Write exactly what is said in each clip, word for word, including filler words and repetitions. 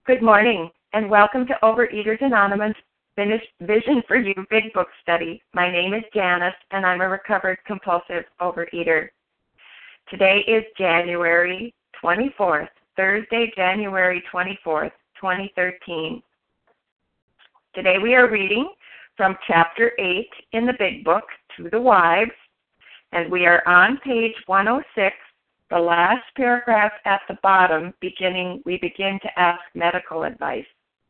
Good morning, and welcome to Overeaters Anonymous Vision for You Big Book Study. My name is Janice, and I'm a recovered compulsive overeater. Today is January twenty-fourth, Thursday, January twenty-fourth, twenty thirteen. Today we are reading from Chapter eight in the Big Book, To the Wives, and we are on page one oh six, the last paragraph at the bottom, beginning, we begin to ask medical advice.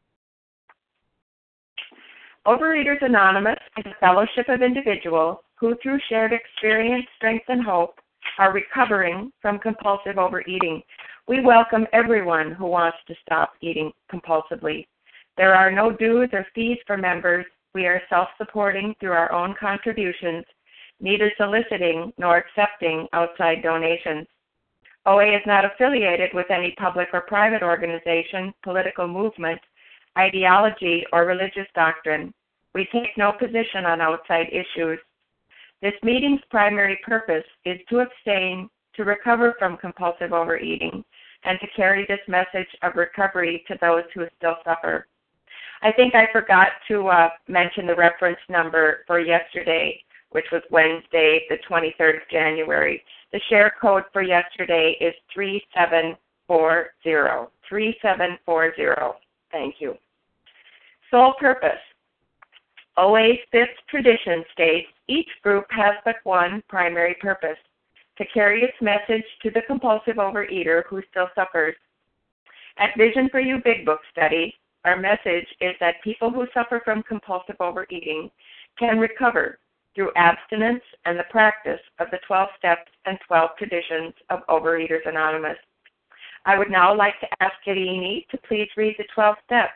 Overeaters Anonymous is a fellowship of individuals who, through shared experience, strength, and hope, are recovering from compulsive overeating. We welcome everyone who wants to stop eating compulsively. There are no dues or fees for members. We are self-supporting through our own contributions, neither soliciting nor accepting outside donations. O A is not affiliated with any public or private organization, political movement, ideology, or religious doctrine. We take no position on outside issues. This meeting's primary purpose is to abstain, to recover from compulsive overeating, and to carry this message of recovery to those who still suffer. I think I forgot to uh, mention the reference number for yesterday, which was Wednesday, the twenty-third of January. The share code for yesterday is three seven four zero. three seven four zero. Thank you. Sole purpose. O A's fifth tradition states each group has but one primary purpose, to carry its message to the compulsive overeater who still suffers. At Vision for You Big Book Study, our message is that people who suffer from compulsive overeating can recover through abstinence and the practice of the twelve steps and twelve traditions of Overeaters Anonymous. I would now like to ask Irini to please read the twelve steps.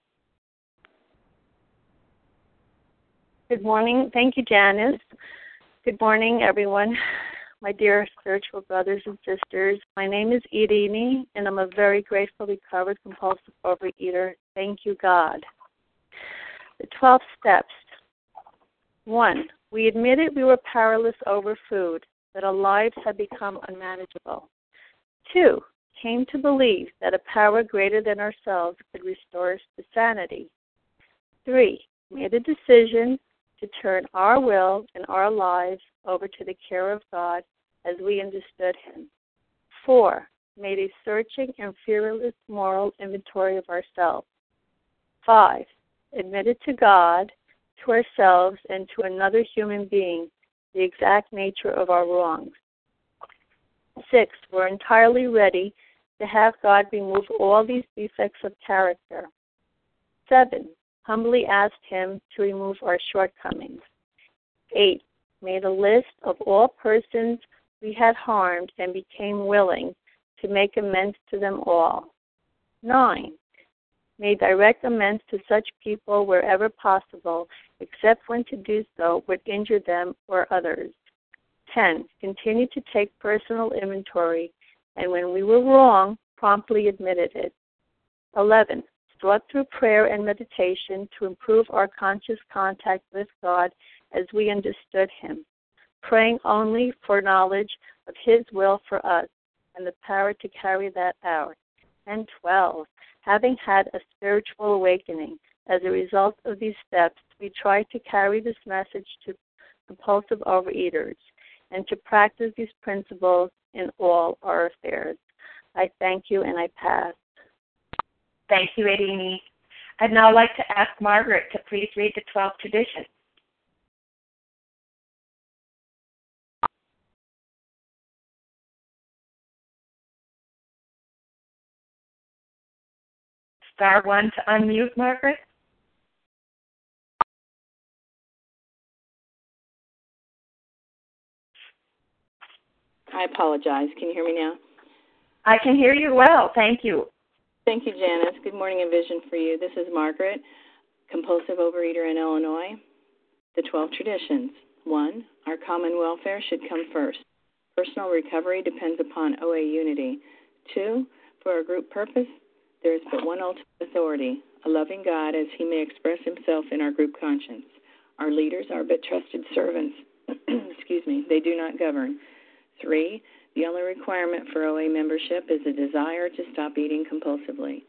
Good morning. Thank you, Janice. Good morning, everyone, my dear spiritual brothers and sisters. My name is Irini, and I'm a very grateful, recovered, compulsive overeater. Thank you, God. The twelve steps. One, we admitted we were powerless over food, that our lives had become unmanageable. Two, came to believe that a power greater than ourselves could restore us to sanity. Three, made a decision to turn our will and our lives over to the care of God as we understood Him. Four, made a searching and fearless moral inventory of ourselves. Five, admitted to God, to ourselves, and to another human being the exact nature of our wrongs. Six, we're entirely ready to have God remove all these defects of character. Seven, humbly asked Him to remove our shortcomings. Eight, made a list of all persons we had harmed and became willing to make amends to them all. Nine, made direct amends to such people wherever possible, except when to do so would injure them or others. Ten, continued to take personal inventory, and when we were wrong, promptly admitted it. Eleven, sought through prayer and meditation to improve our conscious contact with God as we understood Him, praying only for knowledge of His will for us and the power to carry that out. And twelve, having had a spiritual awakening as a result of these steps, we try to carry this message to compulsive overeaters and to practice these principles in all our affairs. I thank you, and I pass. Thank you, Irini. I'd now like to ask Margaret to please read the twelve traditions. Star one to unmute, Margaret. I apologize. Can you hear me now? I can hear you well. Thank you. Thank you, Janice. Good morning and vision for you. This is Margaret, compulsive overeater in Illinois. The twelve traditions. One, our common welfare should come first. Personal recovery depends upon O A unity. Two, for our group purpose, there is but one ultimate authority, a loving God as He may express Himself in our group conscience. Our leaders are but trusted servants. Excuse me. They do not govern. Three, the only requirement for O A membership is a desire to stop eating compulsively.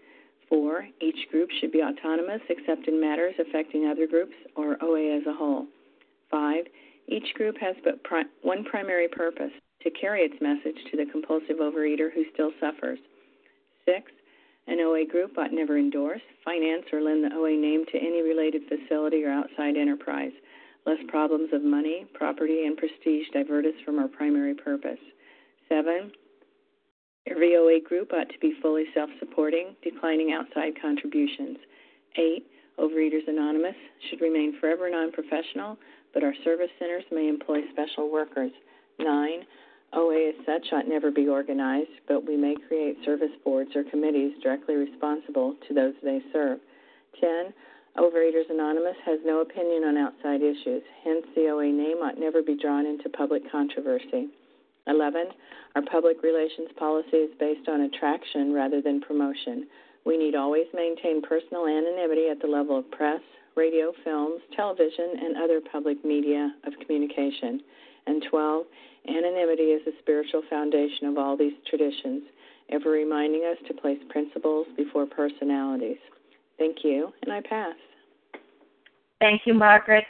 Four, each group should be autonomous except in matters affecting other groups or O A as a whole. Five, each group has but pri- one primary purpose, to carry its message to the compulsive overeater who still suffers. Six, an O A group ought never endorse, finance, or lend the O A name to any related facility or outside enterprise, lest problems of money, property, and prestige divert us from our primary purpose. Seven, every O A group ought to be fully self-supporting, declining outside contributions. Eight, Overeaters Anonymous should remain forever non-professional, but our service centers may employ special workers. Nine, O A as such ought never be organized, but we may create service boards or committees directly responsible to those they serve. Ten, Overeaters Anonymous has no opinion on outside issues, hence the O A name ought never be drawn into public controversy. Eleven, our public relations policy is based on attraction rather than promotion. We need always maintain personal anonymity at the level of press, radio, films, television, and other public media of communication. And twelve, anonymity is the spiritual foundation of all these traditions, ever reminding us to place principles before personalities. Thank you, and I pass. Thank you, Margaret.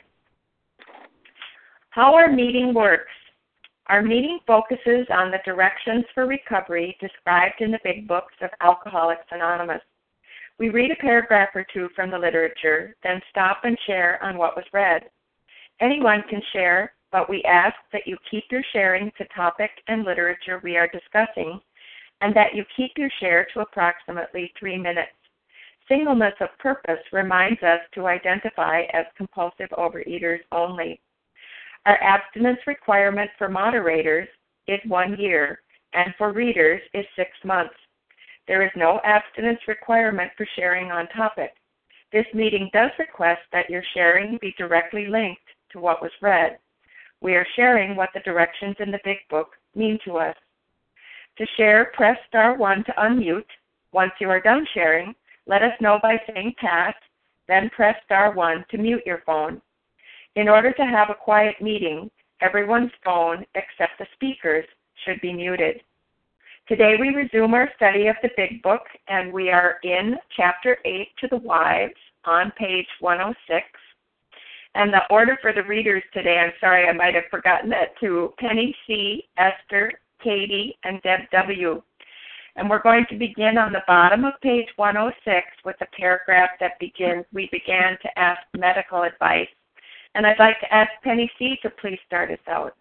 How our meeting works. Our meeting focuses on the directions for recovery described in the big books of Alcoholics Anonymous. We read a paragraph or two from the literature, then stop and share on what was read. Anyone can share, but we ask that you keep your sharing to topic and literature we are discussing, and that you keep your share to approximately three minutes. Singleness of purpose reminds us to identify as compulsive overeaters only. Our abstinence requirement for moderators is one year, and for readers is six months. There is no abstinence requirement for sharing on topic. This meeting does request that your sharing be directly linked to what was read. We are sharing what the directions in the big book mean to us. To share, press star one to unmute. Once you are done sharing, let us know by saying pass, then press star one to mute your phone. In order to have a quiet meeting, everyone's phone except the speaker's should be muted. Today we resume our study of the Big Book, and we are in Chapter eight to the Wives on page one oh six. And the order for the readers today, I'm sorry, I might have forgotten that too, Penny C., Esther, Katie, and Deb W. And we're going to begin on the bottom of page one oh six with the paragraph that begins, we began to ask medical advice. And I'd like to ask Penny C. to please start us out.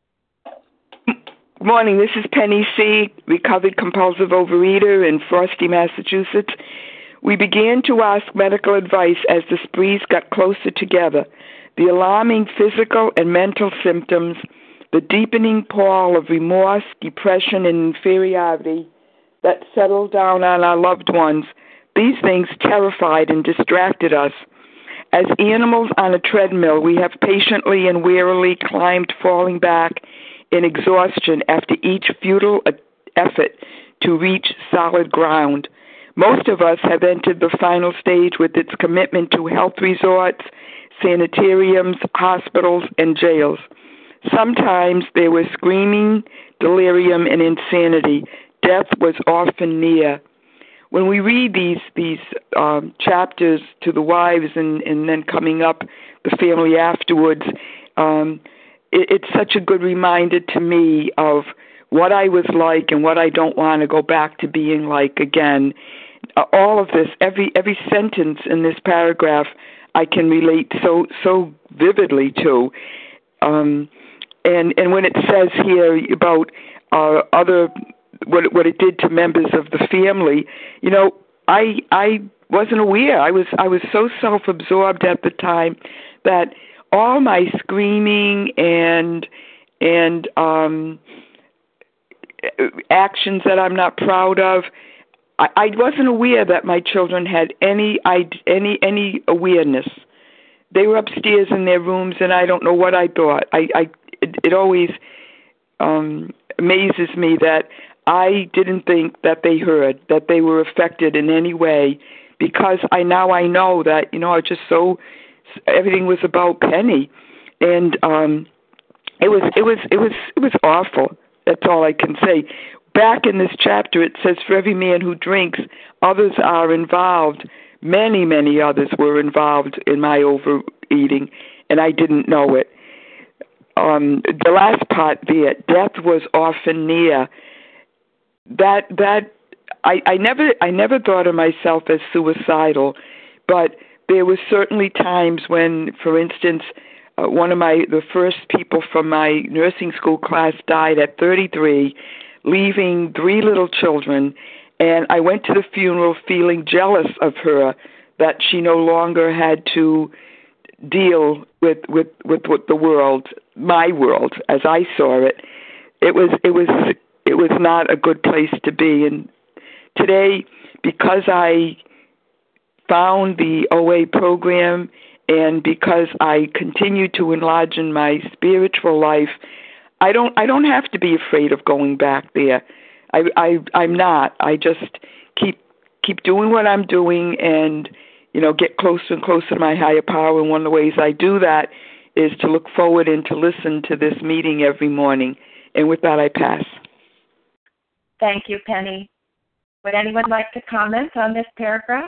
Good morning. This is Penny C., recovered compulsive overeater in Frosty, Massachusetts. We began to ask medical advice as the sprees got closer together. The alarming physical and mental symptoms, the deepening pall of remorse, depression, and inferiority that settled down on our loved ones, these things terrified and distracted us. As animals on a treadmill, we have patiently and wearily climbed, falling back in exhaustion after each futile effort to reach solid ground. Most of us have entered the final stage with its commitment to health resorts, sanitariums, hospitals, and jails. Sometimes there was screaming, delirium, and insanity. Death was often near. When we read these these um, chapters to the wives and, and then coming up the family afterwards, um, it, it's such a good reminder to me of what I was like and what I don't want to go back to being like again. Uh, all of this, every every sentence in this paragraph, I can relate so so vividly to. Um, and and when it says here about uh, other. What it, what it did to members of the family, you know, I I wasn't aware. I was I was so self-absorbed at the time that all my screaming and and um, actions that I'm not proud of, I, I wasn't aware that my children had any any any awareness. They were upstairs in their rooms, and I don't know what I thought. I, I it, it always um, amazes me that I didn't think that they heard, that they were affected in any way, because I now I know that, you know, I just so, everything was about Penny, and um, it was it was it was it was awful. That's all I can say. back in this chapter, it says, for every man who drinks, others are involved. Many, many others were involved in my overeating, and I didn't know it. Um, the last part there, death was often near. That that I, I never I never thought of myself as suicidal, but there were certainly times when, for instance, uh, one of my the first people from my nursing school class died at thirty-three, leaving three little children, and I went to the funeral feeling jealous of her that she no longer had to deal with with with, with the world, my world, as I saw it. It was it was it was not a good place to be. And today, because I found the O A program and because I continue to enlarge in my spiritual life, I don't I don't have to be afraid of going back there. I, I I'm not. I just keep keep doing what I'm doing and, you know, get closer and closer to my higher power. And one of the ways I do that is to look forward and to listen to this meeting every morning. And with that, I pass. Thank you, Penny. Would anyone like to comment on this paragraph?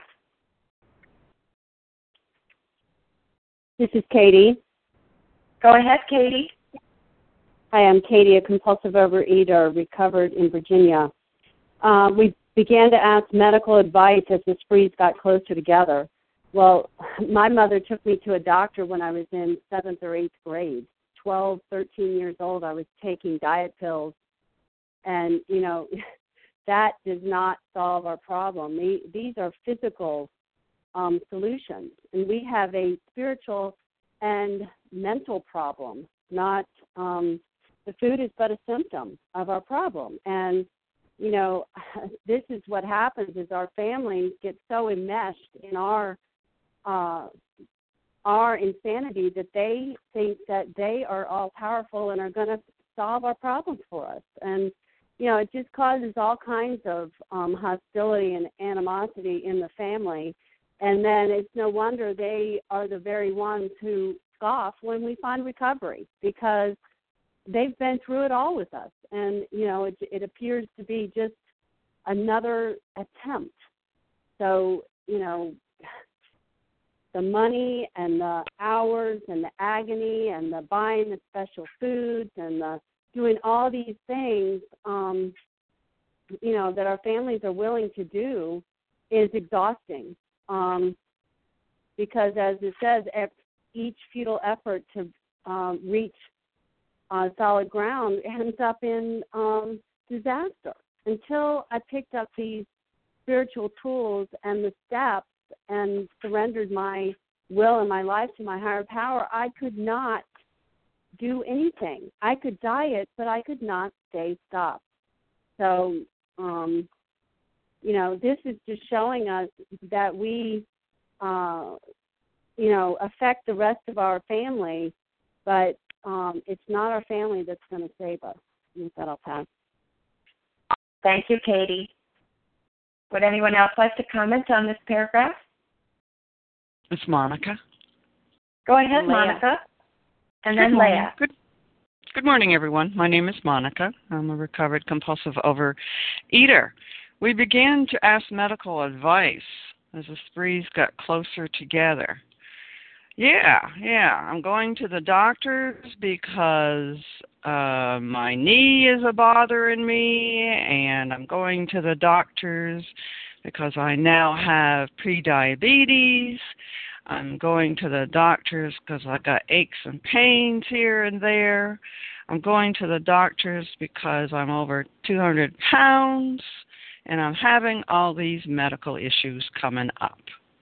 This is Katie. Go ahead, Katie. Hi, I'm Katie, a compulsive overeater, recovered in Virginia. Uh, we began to ask medical advice as the sprees got closer together. Well, my mother took me to a doctor when I was in seventh or eighth grade. twelve, thirteen years old, I was taking diet pills. And, you know, that does not solve our problem. These are physical um, solutions. And we have a spiritual and mental problem, not um, the food is but a symptom of our problem. And, you know, this is what happens is our families get so enmeshed in our uh, our insanity that they think that they are all powerful and are going to solve our problems for us. And, you know, it just causes all kinds of um, hostility and animosity in the family. And then it's no wonder they are the very ones who scoff when we find recovery, because they've been through it all with us. And, you know, it, it appears to be just another attempt. So, you know, the money and the hours and the agony and the buying the special foods and the doing all these things, um, you know, that our families are willing to do is exhausting. Um, because, as it says, each futile effort to um, reach uh, solid ground ends up in um, disaster. Until I picked up these spiritual tools and the steps and surrendered my will and my life to my higher power, I could not do anything. I could diet, but I could not stay stopped. So, um, you know, this is just showing us that we, uh, you know, affect the rest of our family, but um, it's not our family that's going to save us. And with that, I'll pass. Thank you, Katie. Would anyone else like to comment on this paragraph? It's Monica. Go ahead, Leah. Monica. And Good then morning. Leah. Good, good morning, everyone. My name is Monica. I'm a recovered compulsive overeater. We began to ask medical advice as the sprees got closer together. Yeah, yeah. I'm going to the doctors because uh, my knee is a bothering me, and I'm going to the doctors because I now have prediabetes. I'm going to the doctors because I got aches and pains here and there. I'm going to the doctors because I'm over two hundred pounds, and I'm having all these medical issues coming up.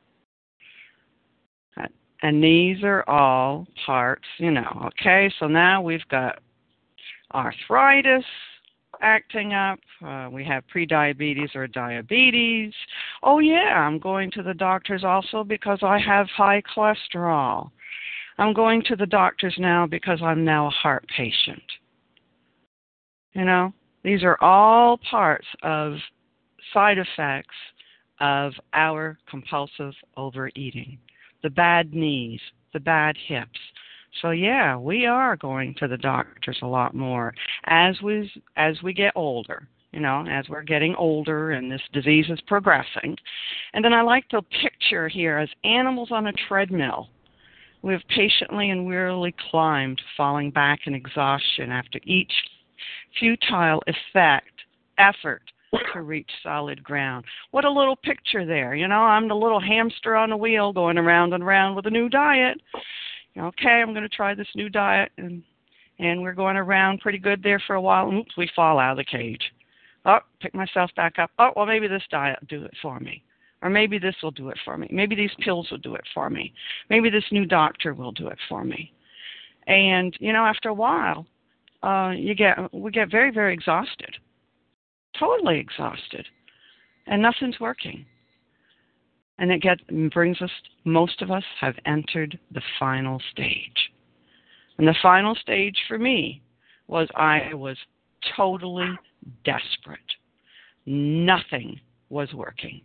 And these are all parts, you know, okay? So now we've got arthritis acting up. Uh, we have prediabetes or diabetes. Oh, yeah, I'm going to the doctors also because I have high cholesterol. I'm going to the doctors now because I'm now a heart patient. You know, these are all parts of side effects of our compulsive overeating. The bad knees, the bad hips. So yeah, we are going to the doctors a lot more as we as we get older. you know, as we're getting older and this disease is progressing. And then I like the picture here as animals on a treadmill. We have patiently and wearily climbed, falling back in exhaustion after each futile effect, effort to reach solid ground. What a little picture there. You know, I'm the little hamster on the wheel going around and around with a new diet. Okay, I'm going to try this new diet, and and we're going around pretty good there for a while. Oops, we fall out of the cage. Oh, pick myself back up. Oh, well, maybe this diet will do it for me. Or maybe this will do it for me. Maybe these pills will do it for me. Maybe this new doctor will do it for me. And, you know, after a while, uh, you get we get very, very exhausted. Totally exhausted. And nothing's working. And it get, brings us, most of us have entered the final stage. And the final stage for me was I was totally desperate. Nothing was working.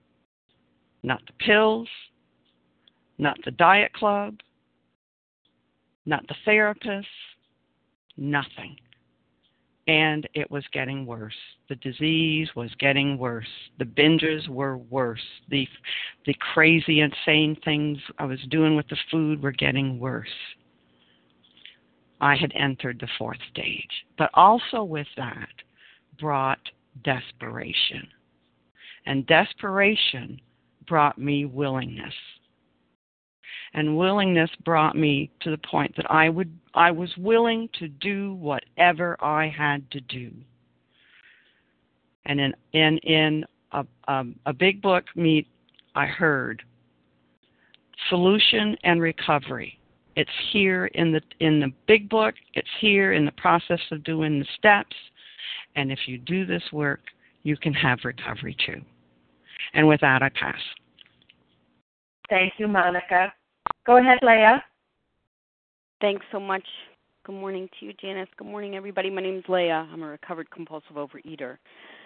Not the pills, not the diet club, not the therapist, nothing. And it was getting worse. The disease was getting worse. The binges were worse. The the crazy, insane things I was doing with the food were getting worse. I had entered the fourth stage. But also with that brought desperation. And desperation brought me willingness. And willingness brought me to the point that I would I was willing to do whatever I had to do. And in in in a a, a big book meet I heard solution and recovery. It's here in the in the big book. It's here in the process of doing the steps. And if you do this work, you can have recovery too. And with that, I pass. Thank you, Monica. Go ahead, Leah. Thanks so much. Good morning to you, Janice. Good morning, everybody. My name is Leah. I'm a recovered compulsive overeater.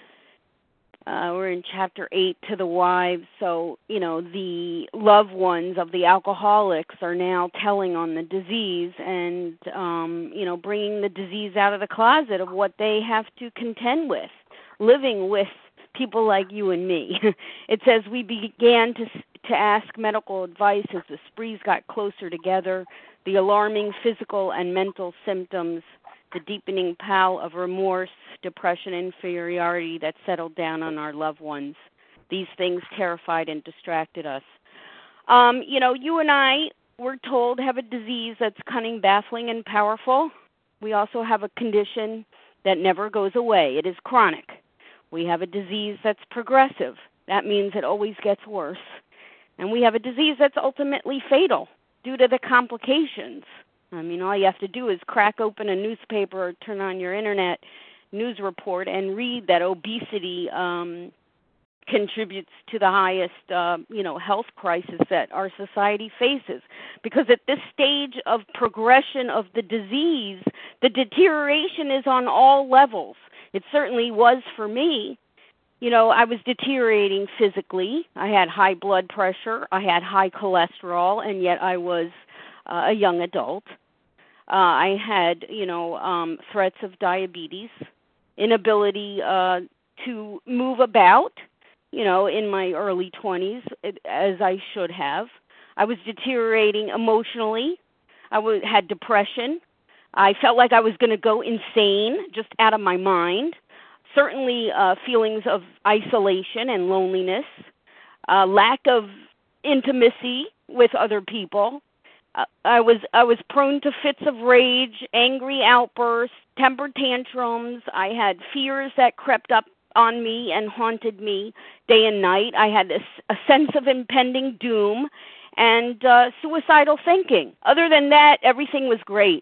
Uh, we're in chapter eight, to the wives. So, you know, the loved ones of the alcoholics are now telling on the disease and, um, you know, bringing the disease out of the closet of what they have to contend with, living with people like you and me. It says we began to to ask medical advice as the sprees got closer together, the alarming physical and mental symptoms, the deepening pall of remorse, depression, inferiority that settled down on our loved ones. These things terrified and distracted us. Um, you know, you and I, we're told, have a disease that's cunning, baffling, and powerful. We also have a condition that never goes away. It is chronic. We have a disease that's progressive. That means it always gets worse. And we have a disease that's ultimately fatal due to the complications. I mean, all you have to do is crack open a newspaper or turn on your internet news report and read that obesity um, contributes to the highest, uh, you know, health crisis that our society faces. Because at this stage of progression of the disease, the deterioration is on all levels. It certainly was for me. You know, I was deteriorating physically. I had high blood pressure. I had high cholesterol, and yet I was uh, a young adult. Uh, I had, you know, um, threats of diabetes, inability uh, to move about, you know, in my early twenties, as I should have. I was deteriorating emotionally. I w- had depression. I felt like I was going to go insane, just out of my mind. Certainly uh, feelings of isolation and loneliness, uh, lack of intimacy with other people. Uh, I was I was prone to fits of rage, angry outbursts, temper tantrums. I had fears that crept up on me and haunted me day and night. I had a, a sense of impending doom and uh, suicidal thinking. Other than that, everything was great.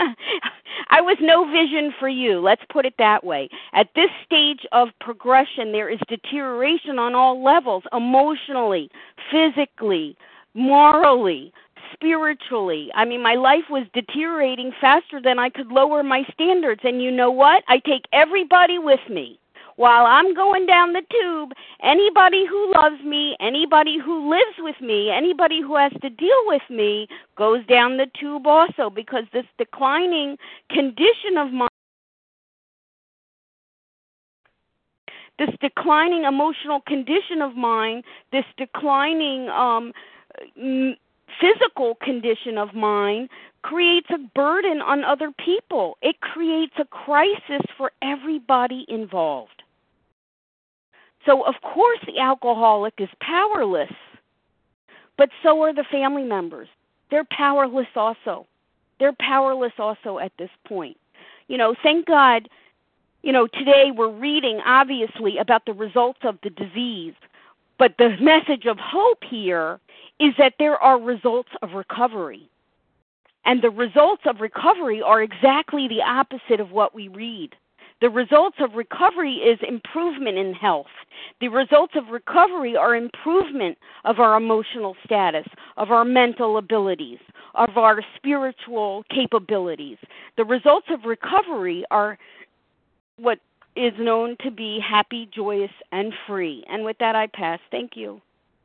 I was no vision for you, let's put it that way. At this stage of progression, there is deterioration on all levels, emotionally, physically, morally, spiritually. I mean, my life was deteriorating faster than I could lower my standards. And you know what? I take everybody with me. While I'm going down the tube, anybody who loves me, anybody who lives with me, anybody who has to deal with me goes down the tube also, because this declining condition of mine. this declining emotional condition of mine, this declining um, physical condition of mine creates a burden on other people. It creates a crisis for everybody involved. So, of course, the alcoholic is powerless, but so are the family members. They're powerless also. They're powerless also at this point. You know, thank God, you know, today we're reading, obviously, about the results of the disease, but the message of hope here is that there are results of recovery. And the results of recovery are exactly the opposite of what we read. The results of recovery is improvement in health. The results of recovery are improvement of our emotional status, of our mental abilities, of our spiritual capabilities. The results of recovery are what is known to be happy, joyous, and free. And with that, I pass. Thank you.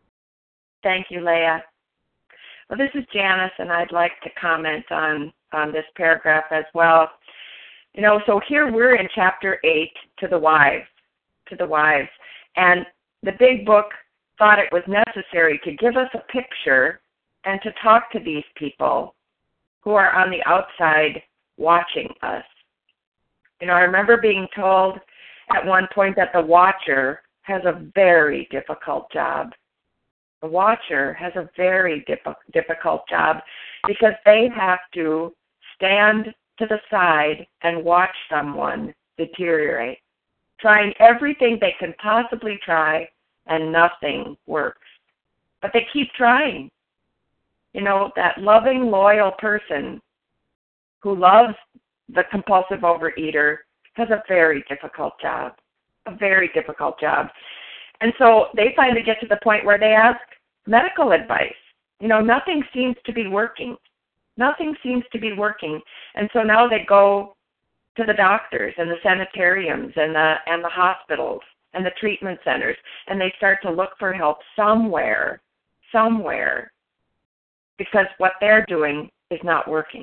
Thank you, Leah. Well, this is Janice, and I'd like to comment on, on this paragraph as well. You know, so here we're in chapter eight, to the wives, to the wives. And the big book thought it was necessary to give us a picture and to talk to these people who are on the outside watching us. You know, I remember being told at one point that the watcher has a very difficult job. The watcher has a very diff- difficult job because they have to stand to the side and watch someone deteriorate, trying everything they can possibly try, and nothing works. But they keep trying. You know, that loving, loyal person who loves the compulsive overeater has a very difficult job, a very difficult job. And so they finally get to the point where they ask medical advice. You know, nothing seems to be working. Nothing seems to be working. And so now they go to the doctors and the sanitariums and the and the hospitals and the treatment centers, and they start to look for help somewhere, somewhere, because what they're doing is not working.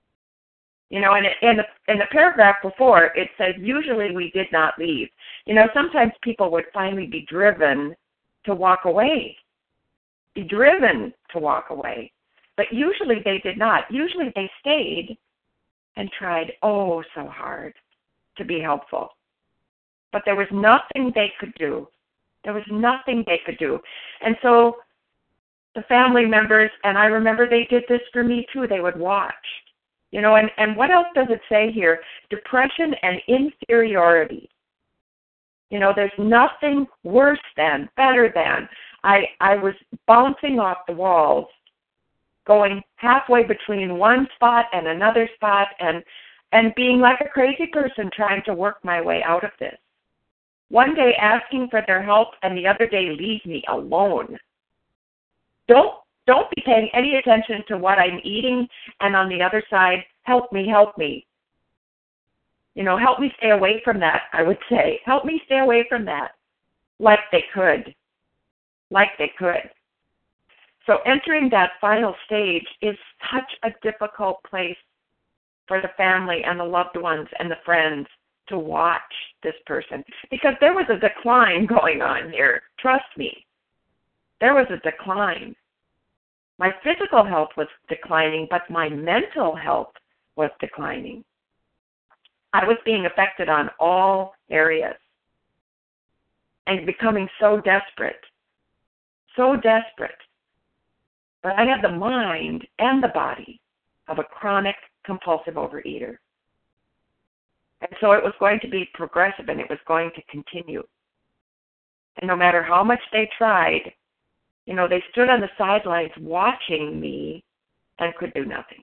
You know, and in the, in the paragraph before, it says, usually we did not leave. You know, sometimes people would finally be driven to walk away, be driven to walk away. But usually they did not. Usually they stayed and tried oh so hard to be helpful. But there was nothing they could do. There was nothing they could do. And so the family members, and I remember they did this for me too, they would watch. You know, and, and what else does it say here? Depression and inferiority. You know, there's nothing worse than, better than. I, I was bouncing off the walls, going halfway between one spot and another spot, and and being like a crazy person trying to work my way out of this. One day asking for their help, and the other day leave me alone. Don't don't be paying any attention to what I'm eating, and on the other side, help me, help me. You know, help me stay away from that, I would say. Help me stay away from that. Like they could. Like they could. So entering that final stage is such a difficult place for the family and the loved ones and the friends to watch this person. Because there was a decline going on here. Trust me. There was a decline. My physical health was declining, but my mental health was declining. I was being affected on all areas and becoming so desperate, so desperate. But I had the mind and the body of a chronic compulsive overeater. And so it was going to be progressive, and it was going to continue. And no matter how much they tried, you know, they stood on the sidelines watching me and could do nothing.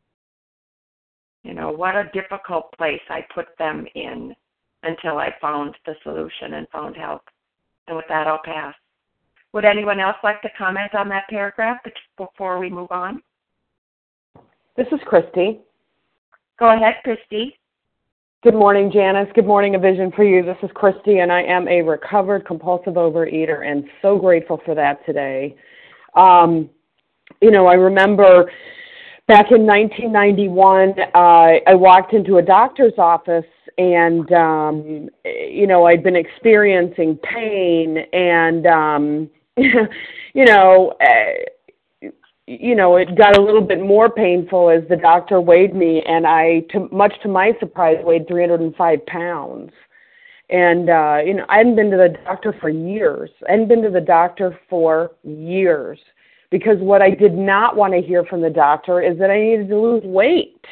You know, what a difficult place I put them in until I found the solution and found help. And with that, I'll pass. Would anyone else like to comment on that paragraph before we move on? This is Christy. Go ahead, Christy. Good morning, Janice. Good morning, A Vision for You. This is Christy, and I am a recovered compulsive overeater, and so grateful for that today. Um, you know, I remember back in nineteen ninety-one, uh, I walked into a doctor's office and, um, you know, I'd been experiencing pain and, um, you know, uh, you know, it got a little bit more painful as the doctor weighed me, and I, to, much to my surprise, weighed three hundred five pounds. And, uh, you know, I hadn't been to the doctor for years. I hadn't been to the doctor for years because what I did not want to hear from the doctor is that I needed to lose weight.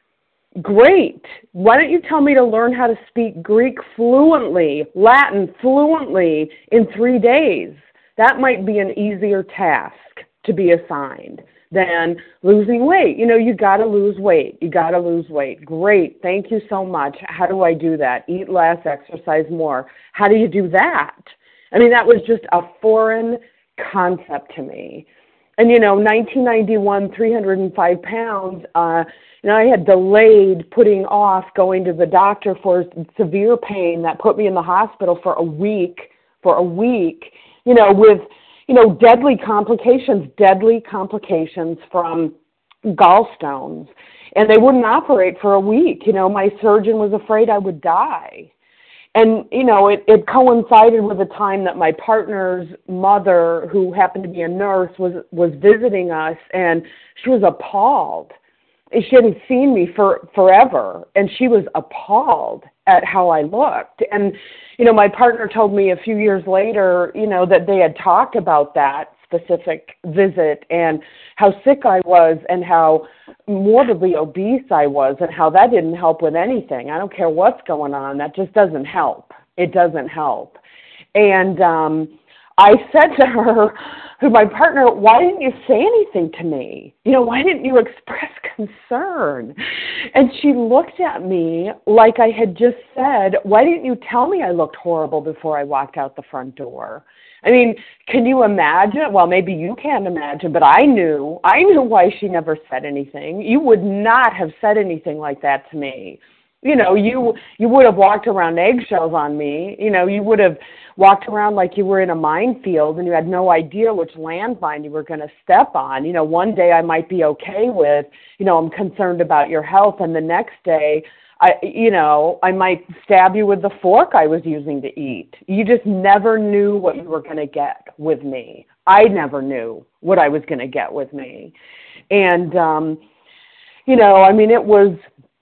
Great. Why don't you tell me to learn how to speak Greek fluently, Latin fluently in three days? That might be an easier task to be assigned than losing weight. You know, you got to lose weight. You got to lose weight. Great. Thank you so much. How do I do that? Eat less, exercise more. How do you do that? I mean, that was just a foreign concept to me. And, you know, nineteen ninety-one, three hundred five pounds, uh, you know, I had delayed putting off going to the doctor for severe pain that put me in the hospital for a week, for a week, you know, with, you know, deadly complications, deadly complications from gallstones. And they wouldn't operate for a week. You know, my surgeon was afraid I would die. And, you know, it, it coincided with the time that my partner's mother, who happened to be a nurse, was, was visiting us, and she was appalled. She hadn't seen me for forever, and she was appalled at how I looked. And, you know, my partner told me a few years later, you know, that they had talked about that specific visit and how sick I was and how morbidly obese I was and how that didn't help with anything. I don't care what's going on. That just doesn't help. It doesn't help. And um, I said to her, to my partner, why didn't you say anything to me? You know, why didn't you express concern? And she looked at me like I had just said, why didn't you tell me I looked horrible before I walked out the front door? I mean, can you imagine? Well, maybe you can't imagine, but I knew. I knew why she never said anything. You would not have said anything like that to me. You know, you you would have walked around eggshells on me. You know, you would have walked around like you were in a minefield and you had no idea which landmine you were going to step on. You know, one day I might be okay with, you know, I'm concerned about your health, and the next day, I, you know, I might stab you with the fork I was using to eat. You just never knew what you were going to get with me. I never knew what I was going to get with me. And, um, you know, I mean, it was,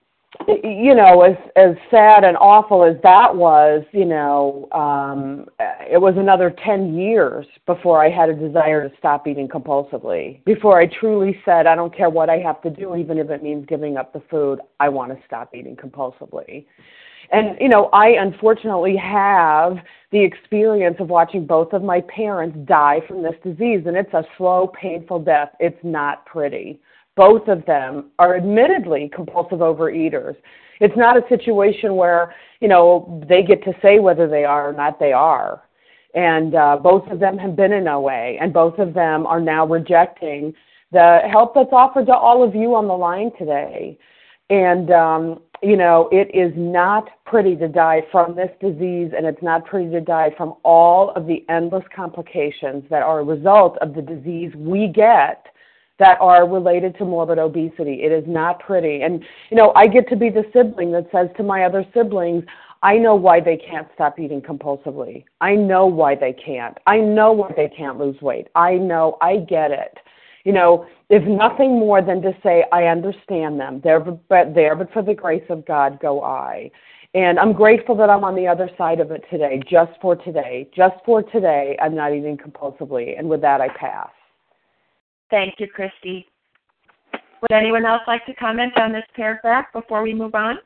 you know, as as sad and awful as that was, you know, um, it was another ten years before I had a desire to stop eating compulsively, before I truly said, I don't care what I have to do, even if it means giving up the food, I want to stop eating compulsively. And, you know, I unfortunately have the experience of watching both of my parents die from this disease, and it's a slow, painful death. It's not pretty. Both of them are admittedly compulsive overeaters. It's not a situation where, you know, they get to say whether they are or not they are. And uh, both of them have been in O A, and both of them are now rejecting the help that's offered to all of you on the line today. And, um, you know, it is not pretty to die from this disease, and it's not pretty to die from all of the endless complications that are a result of the disease we get that are related to morbid obesity. It is not pretty. And, you know, I get to be the sibling that says to my other siblings, I know why they can't stop eating compulsively. I know why they can't. I know why they can't lose weight. I know, I get it. You know, if nothing more than to say, I understand them. There but, there, but for the grace of God go I. And I'm grateful that I'm on the other side of it today, just for today. Just for today, I'm not eating compulsively. And with that, I pass. Thank you, Christy. Would anyone else like to comment on this paragraph before we move on?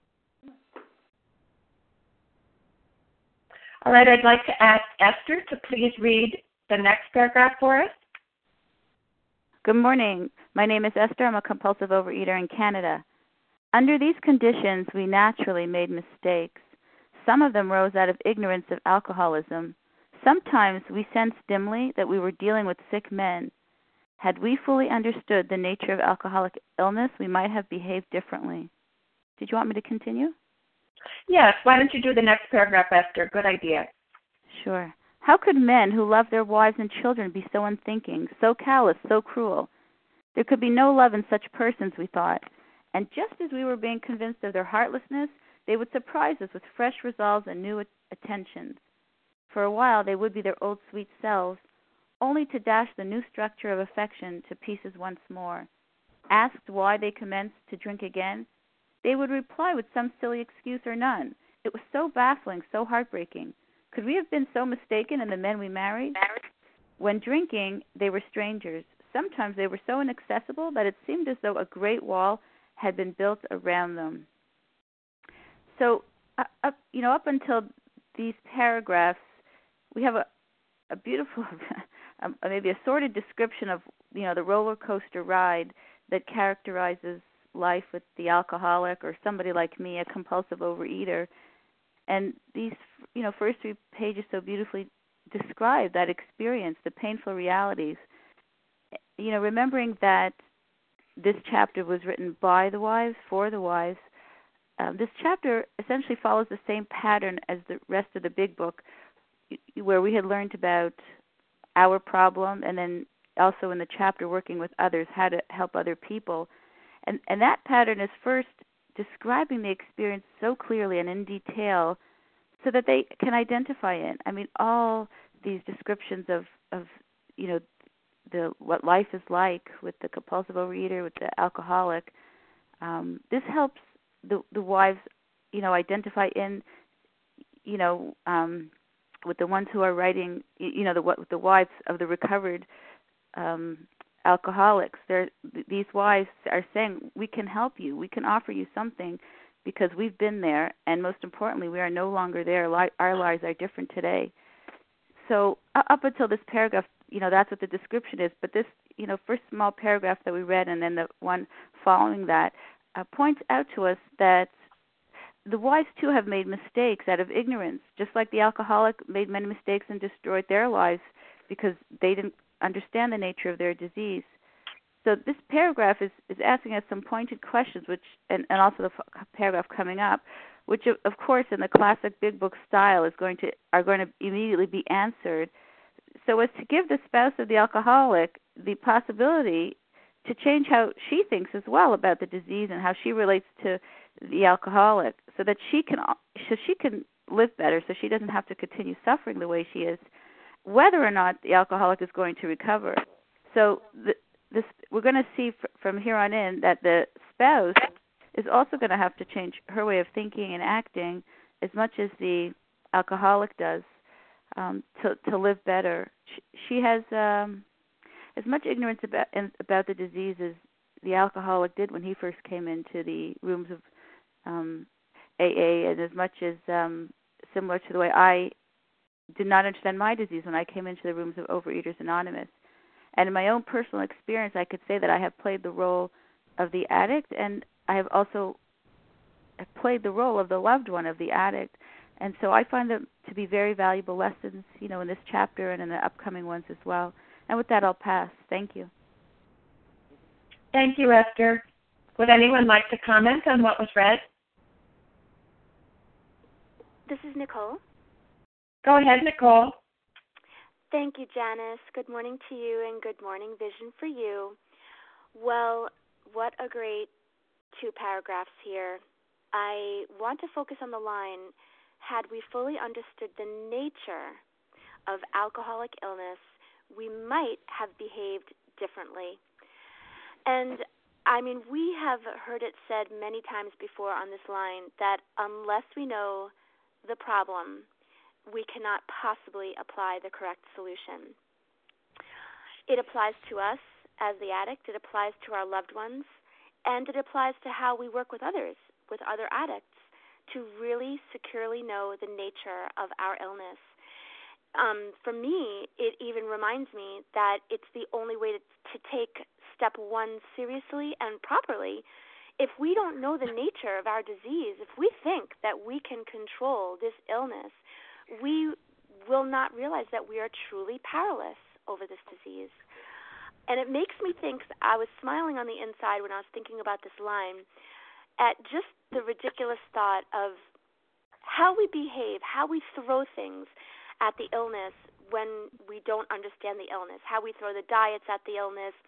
All right, I'd like to ask Esther to please read the next paragraph for us. Good morning. My name is Esther. I'm a compulsive overeater in Canada. Under these conditions, we naturally made mistakes. Some of them rose out of ignorance of alcoholism. Sometimes we sensed dimly that we were dealing with sick men. Had we fully understood the nature of alcoholic illness, we might have behaved differently. Did you want me to continue? Yes. Why don't you do the next paragraph, Esther? Good idea. Sure. How could men who love their wives and children be so unthinking, so callous, so cruel? There could be no love in such persons, we thought. And just as we were being convinced of their heartlessness, they would surprise us with fresh resolves and new attentions. For a while they would be their old sweet selves, only to dash the new structure of affection to pieces once more. Asked why they commenced to drink again, they would reply with some silly excuse or none. It was so baffling, so heartbreaking. Could we have been so mistaken in the men we married? When drinking, they were strangers. Sometimes they were so inaccessible that it seemed as though a great wall had been built around them. So, uh, up, you know, up until these paragraphs, we have a, a beautiful, maybe a sordid description of, you know, the roller coaster ride that characterizes life with the alcoholic or somebody like me, a compulsive overeater. And these, you know, first three pages so beautifully describe that experience, the painful realities. You know, remembering that this chapter was written by the wives, for the wives, um, this chapter essentially follows the same pattern as the rest of the big book, where we had learned about our problem and then also in the chapter working with others, how to help other people. And, and that pattern is first describing the experience so clearly and in detail so that they can identify it. I mean, all these descriptions of, of you know, the what life is like with the compulsive overeater, with the alcoholic, um, this helps the, the wives, you know, identify in, you know, um, with the ones who are writing, you know, the what the wives of the recovered um, alcoholics. They're, these wives are saying, we can help you, we can offer you something because we've been there, and most importantly, we are no longer there. Our lives are different today. So up until this paragraph, you know, that's what the description is. But this, you know, first small paragraph that we read and then the one following that uh, points out to us that the wives, too, have made mistakes out of ignorance, just like the alcoholic made many mistakes and destroyed their lives because they didn't understand the nature of their disease. So this paragraph is, is asking us some pointed questions, which, and, and also the f- paragraph coming up, which, of, of course, in the classic big book style, is going to are going to immediately be answered, so as to give the spouse of the alcoholic the possibility to change how she thinks as well about the disease and how she relates to the alcoholic, so that she can so she can live better, so she doesn't have to continue suffering the way she is, whether or not the alcoholic is going to recover. So the, this, we're going to see fr- from here on in that the spouse is also going to have to change her way of thinking and acting as much as the alcoholic does um, to to live better. She, she has um, as much ignorance about about the disease as the alcoholic did when he first came into the rooms of um, A A, and as much as um, similar to the way I did not understand my disease when I came into the rooms of Overeaters Anonymous. And in my own personal experience, I could say that I have played the role of the addict, and I have also played the role of the loved one of the addict. And so I find them to be very valuable lessons, you know, in this chapter and in the upcoming ones as well. And with that, I'll pass. Thank you. Thank you, Esther. Would anyone like to comment on what was read? This is Nicole. Go ahead, Nicole. Thank you, Janice. Good morning to you, and good morning, Vision for you. Well, what a great two paragraphs here. I want to focus on the line, had we fully understood the nature of alcoholic illness, we might have behaved differently. And, I mean, we have heard it said many times before on this line that unless we know the problem, we cannot possibly apply the correct solution. It applies to us as the addict, it applies to our loved ones, and it applies to how we work with others, with other addicts, to really securely know the nature of our illness. Um, for me, it even reminds me that it's the only way to, to take step one seriously and properly. If we don't know the nature of our disease, if we think that we can control this illness, we will not realize that we are truly powerless over this disease. And it makes me think, I was smiling on the inside when I was thinking about this line, at just the ridiculous thought of how we behave, how we throw things at the illness when we don't understand the illness, how we throw the diets at the illness,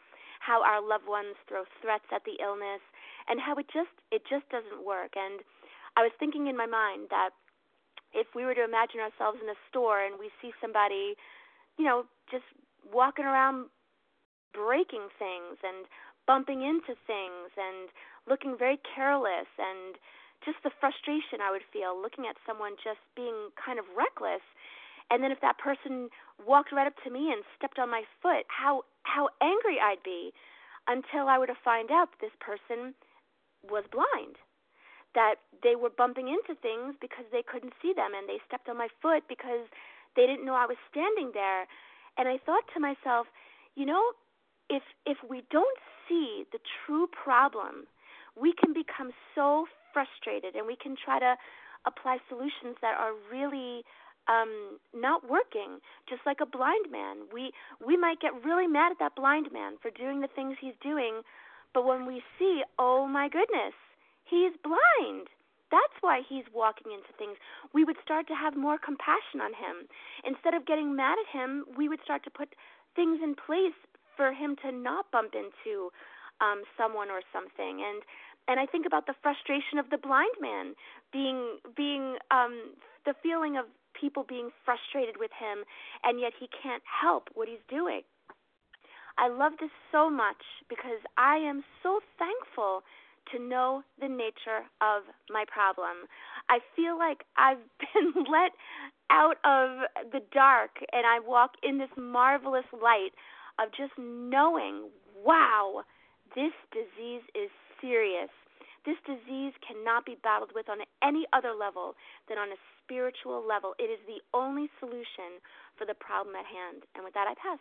how our loved ones throw threats at the illness, and how it just it just doesn't work. And I was thinking in my mind that if we were to imagine ourselves in a store and we see somebody, you know, just walking around breaking things and bumping into things and looking very careless, and just the frustration I would feel looking at someone just being kind of reckless. And then if that person walked right up to me and stepped on my foot, how how angry I'd be, until I were to find out that this person was blind, that they were bumping into things because they couldn't see them, and they stepped on my foot because they didn't know I was standing there. And I thought to myself, you know, if if we don't see the true problem, we can become so frustrated, and we can try to apply solutions that are really um, not working, just like a blind man. We we might get really mad at that blind man for doing the things he's doing, but when we see, oh my goodness, he's blind, that's why he's walking into things, we would start to have more compassion on him. Instead of getting mad at him, we would start to put things in place for him to not bump into um, someone or something. And and I think about the frustration of the blind man, being being um, the feeling of people being frustrated with him, and yet he can't help what he's doing. I love this so much because I am so thankful to know the nature of my problem. I feel like I've been let out of the dark, and I walk in this marvelous light of just knowing, wow, this disease is serious. This disease cannot be battled with on any other level than on a spiritual level. It is the only solution for the problem at hand. And with that, I pass.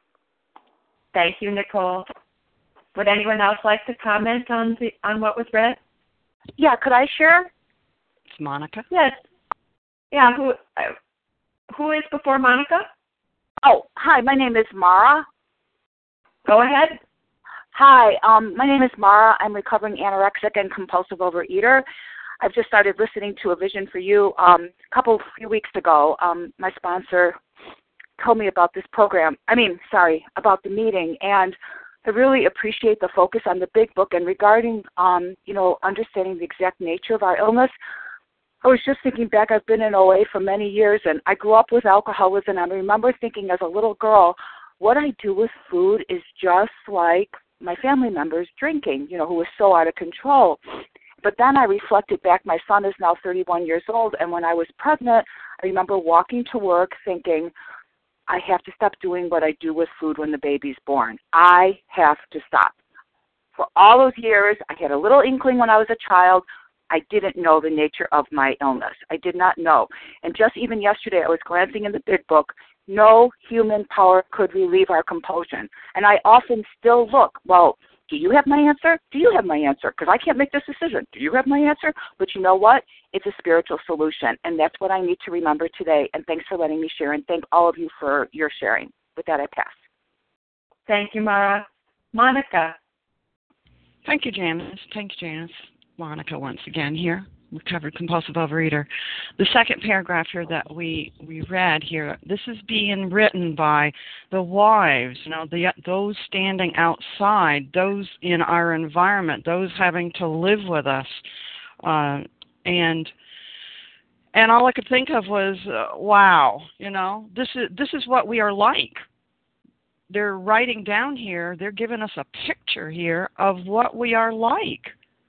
Thank you, Nicole. Would anyone else like to comment on the on what was read? Yeah, could I share? It's Monica. Yes. Yeah, who uh, who is before Monica? Oh, hi, my name is Mara. Go ahead. Hi, um, my name is Mara. I'm recovering anorexic and compulsive overeater. I've just started listening to A Vision for You um, a couple, few weeks ago. Um, my sponsor told me about this program, I mean, sorry, about the meeting, and I really appreciate the focus on the big book and regarding, um, you know, understanding the exact nature of our illness. I was just thinking back, I've been in O A for many years, and I grew up with alcoholism, and I remember thinking as a little girl, what I do with food is just like my family members drinking, you know, who was so out of control. But then I reflected back, my son is now thirty-one years old, and when I was pregnant, I remember walking to work thinking, I have to stop doing what I do with food when the baby's born. I have to stop. For all those years, I had a little inkling when I was a child. I didn't know the nature of my illness. I did not know. And just even yesterday, I was glancing in the big book. No human power could relieve our compulsion. And I often still look, well, do you have my answer? Do you have my answer? Because I can't make this decision. Do you have my answer? But you know what? It's a spiritual solution, and that's what I need to remember today. And thanks for letting me share, and thank all of you for your sharing. With that, I pass. Thank you, Mara. Monica. Thank you, Janice. Thank you, Janice. Monica once again here, recovered compulsive overeater. The second paragraph here that we, we read here, this is being written by the wives, you know, the, those standing outside, those in our environment, those having to live with us. Uh, and and all I could think of was, uh, wow, you know, this is this is what we are like. They're writing down here, they're giving us a picture here of what we are like.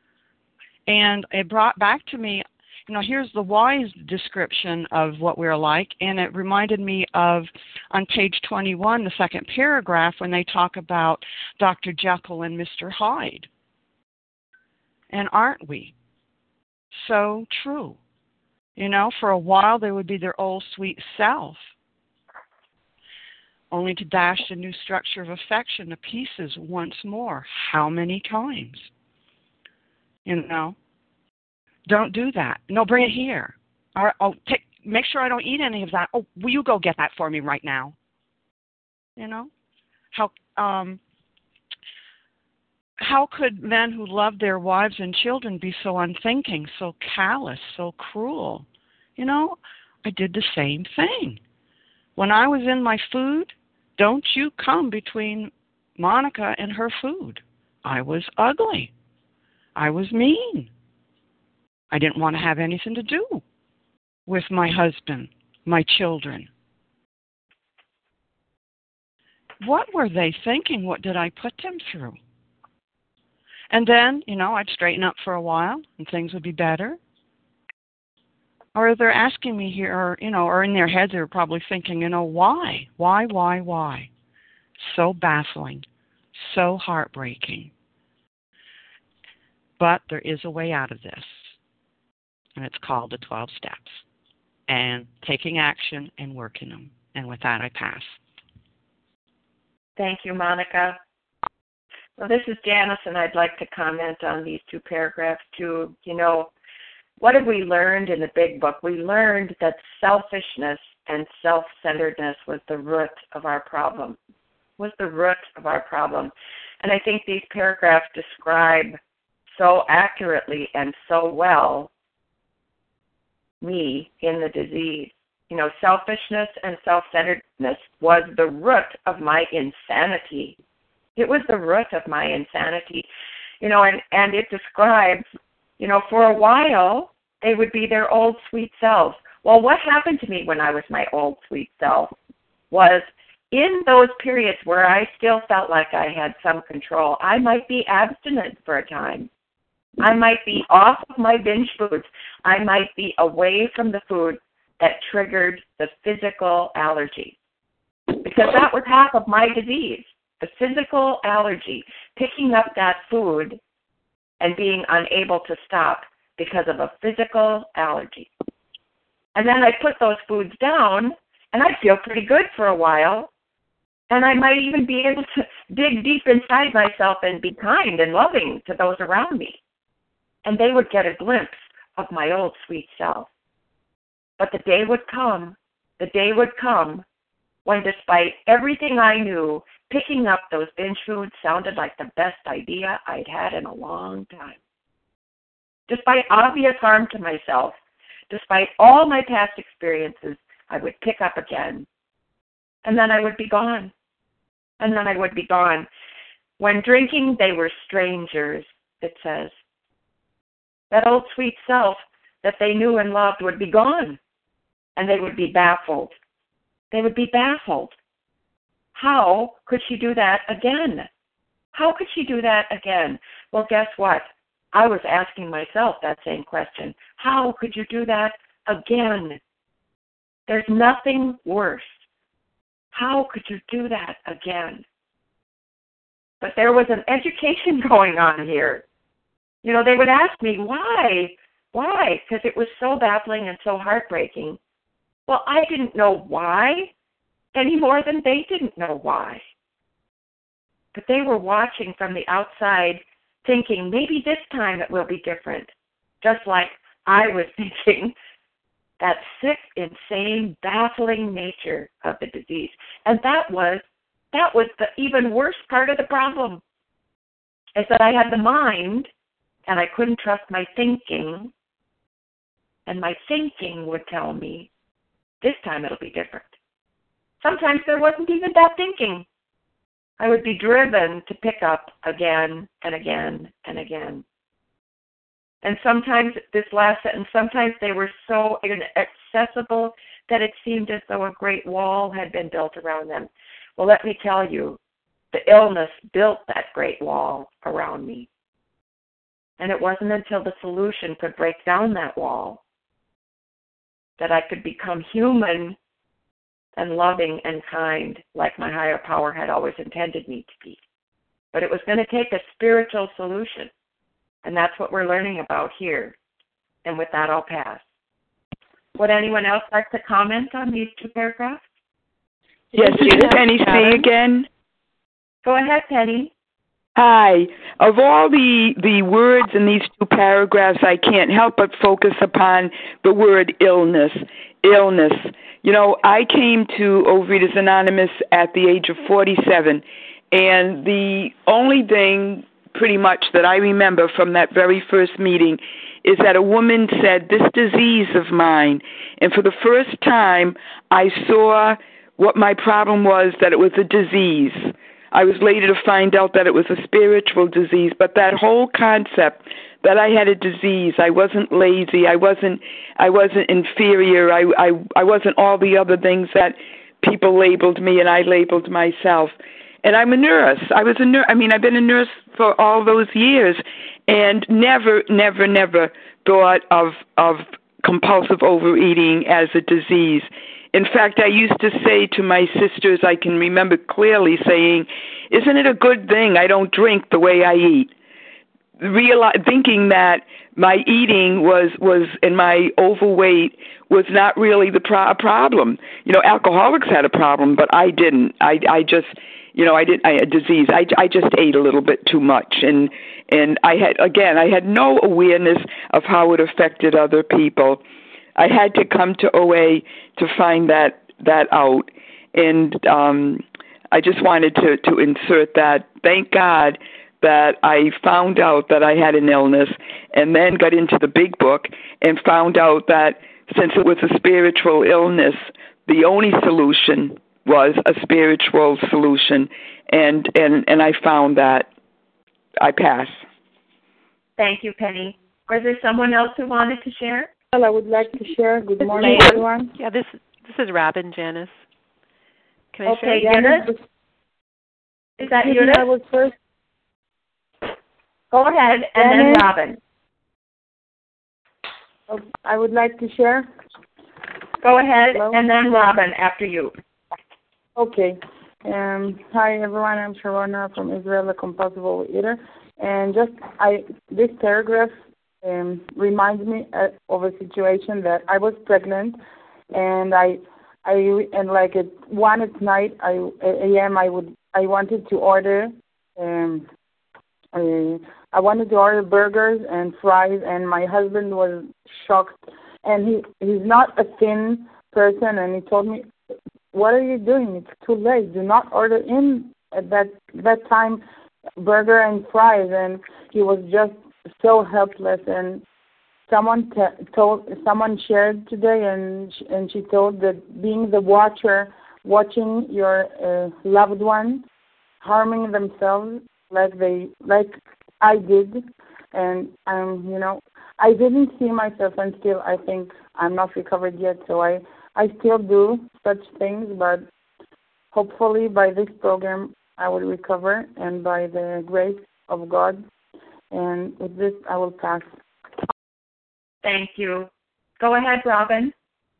And it brought back to me, you know, here's the wise description of what we're like, and it reminded me of, on page twenty-one, the second paragraph, when they talk about Doctor Jekyll and Mister Hyde. And aren't we? So true. You know, for a while they would be their old sweet self, only to dash the new structure of affection to pieces once more. How many times? You know, don't do that. No, bring it here. Or, oh, take, make sure I don't eat any of that. Oh, will you go get that for me right now? You know, how um, how could men who love their wives and children be so unthinking, so callous, so cruel? You know, I did the same thing. When I was in my food, don't you come between Monica and her food. I was ugly. I was mean. I didn't want to have anything to do with my husband, my children. What were they thinking? What did I put them through? And then, you know, I'd straighten up for a while and things would be better. Or they're asking me here, or, you know, or in their heads they're probably thinking, you know, why? Why, why, why? So baffling, so heartbreaking. But there is a way out of this, and it's called the twelve steps, and taking action and working them. And with that, I pass. Thank you, Monica. Well, this is Janice, and I'd like to comment on these two paragraphs, too. You know, what have we learned in the Big Book? We learned that selfishness and self-centeredness was the root of our problem, was the root of our problem. And I think these paragraphs describe so accurately and so well me in the disease. You know, selfishness and self-centeredness was the root of my insanity. It was the root of my insanity. You know, and, and it describes, you know, for a while, they would be their old sweet selves. Well, what happened to me when I was my old sweet self was in those periods where I still felt like I had some control, I might be abstinent for a time. I might be off of my binge foods. I might be away from the food that triggered the physical allergy. Because that was half of my disease, the physical allergy, picking up that food and being unable to stop because of a physical allergy. And then I put those foods down, and I'd feel pretty good for a while, and I might even be able to dig deep inside myself and be kind and loving to those around me. And they would get a glimpse of my old sweet self. But the day would come, the day would come when, despite everything I knew, picking up those binge foods sounded like the best idea I'd had in a long time. Despite obvious harm to myself, despite all my past experiences, I would pick up again. And then I would be gone. And then I would be gone. When drinking, they were strangers, it says. That old sweet self that they knew and loved would be gone. And they would be baffled. They would be baffled. How could she do that again? How could she do that again? Well, guess what? I was asking myself that same question. How could you do that again? There's nothing worse. How could you do that again? But there was an education going on here. You know, they would ask me, why? Why? Because it was so baffling and so heartbreaking. Well, I didn't know why any more than they didn't know why. But they were watching from the outside, thinking, maybe this time it will be different. Just like I was thinking that sick, insane, baffling nature of the disease. And that was that was the even worse part of the problem, is that I had the mind and I couldn't trust my thinking, and my thinking would tell me, this time it'll be different. Sometimes there wasn't even that thinking. I would be driven to pick up again and again and again. And sometimes, this last sentence, sometimes they were so inaccessible that it seemed as though a great wall had been built around them. Well, let me tell you, the illness built that great wall around me. And it wasn't until the solution could break down that wall that I could become human and loving and kind like my higher power had always intended me to be. But it was going to take a spiritual solution, and that's what we're learning about here. And with that, I'll pass. Would anyone else like to comment on these two paragraphs? Yes, is Penny C again? Go ahead, Penny. Hi. Of all the, the words in these two paragraphs, I can't help but focus upon the word illness. Illness. You know, I came to Overeaters Anonymous at the age of forty-seven, and the only thing pretty much that I remember from that very first meeting is that a woman said, this disease of mine. And for the first time, I saw what my problem was, that it was a disease. I was later to find out that it was a spiritual disease, but that whole concept that I had a disease, I wasn't lazy, I wasn't I wasn't inferior, I I, I wasn't all the other things that people labeled me and I labeled myself. And I'm a nurse. I was a nurse. I mean, I've been a nurse for all those years, and never, never, never thought of of compulsive overeating as a disease. In fact, I used to say to my sisters, I can remember clearly saying, "Isn't it a good thing I don't drink the way I eat?" Reali- thinking that my eating was was and my overweight was not really the pro- problem. You know, alcoholics had a problem, but I didn't. I I just You know, I did I had a disease. I, I just ate a little bit too much, and and I had again I had no awareness of how it affected other people. I had to come to O A to find that that out, and um, I just wanted to to insert that. Thank God that I found out that I had an illness, and then got into the big book and found out that since it was a spiritual illness, the only solution was a spiritual solution, and, and, and I found that. I pass. Thank you, Penny. Was there someone else who wanted to share? Well, I would like to share. Good morning, Leanne. everyone. Yeah, this this is Robin, Janice. Can I okay, share? Janice? Is that you? I was first. Go ahead, and Janice? then Robin. I would like to share. Go ahead, Hello? and then Robin after you. Okay. Um, hi, everyone. I'm Sharona from Israel, a compulsive overeater. And just I this paragraph um, reminds me uh, of a situation that I was pregnant, and I, I and like at one at night, I a m I would I wanted to order, um, uh, I wanted to order burgers and fries, and my husband was shocked, and he he's not a thin person, and he told me, "What are you doing? It's too late. Do not order in at that that time burger and fries." And he was just so helpless. And someone t- told, someone shared today, and sh- and she told that being the watcher, watching your uh, loved one harming themselves like they like I did, and um, you know, I didn't see myself, and still I think I'm not recovered yet. So I. I still do such things, but hopefully by this program I will recover, and by the grace of God. And with this, I will pass. Thank you. Go ahead, Robin.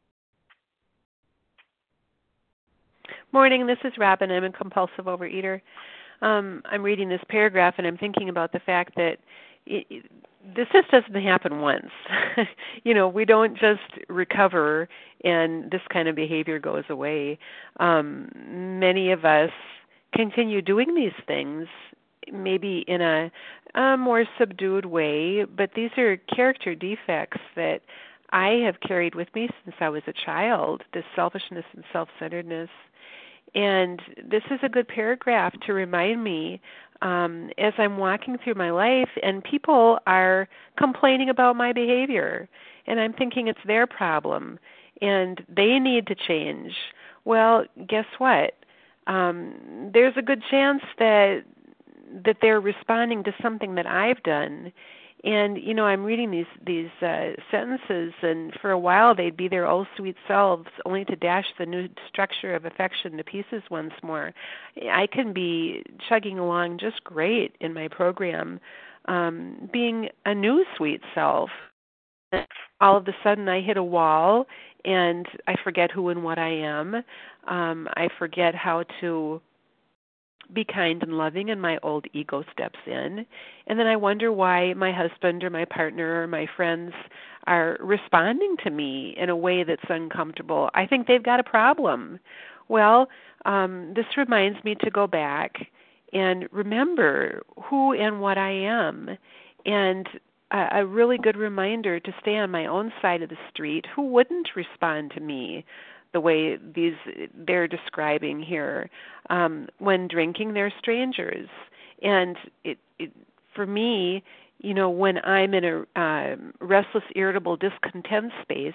Morning, this is Robin. I'm a compulsive overeater. Um, I'm reading this paragraph, and I'm thinking about the fact that it, it, this just doesn't happen once. You know, we don't just recover and this kind of behavior goes away. Um, many of us continue doing these things, maybe in a, a more subdued way, but these are character defects that I have carried with me since I was a child, this selfishness and self-centeredness. And this is a good paragraph to remind me um, as I'm walking through my life and people are complaining about my behavior, and I'm thinking it's their problem and they need to change. Well, guess what? Um, there's a good chance that that they're responding to something that I've done. And, you know, I'm reading these these uh, sentences, and for a while they'd be their old sweet selves, only to dash the new structure of affection to pieces once more. I can be chugging along just great in my program, um, being a new sweet self. All of a sudden I hit a wall, and I forget who and what I am. Um, I forget how to be kind and loving, and my old ego steps in. And then I wonder why my husband or my partner or my friends are responding to me in a way that's uncomfortable. I think they've got a problem. Well, um, this reminds me to go back and remember who and what I am, and a, a really good reminder to stay on my own side of the street. Who wouldn't respond to me the way these they're describing here? Um, when drinking, they're strangers. And it, it, for me, you know, when I'm in a uh, restless, irritable, discontent space,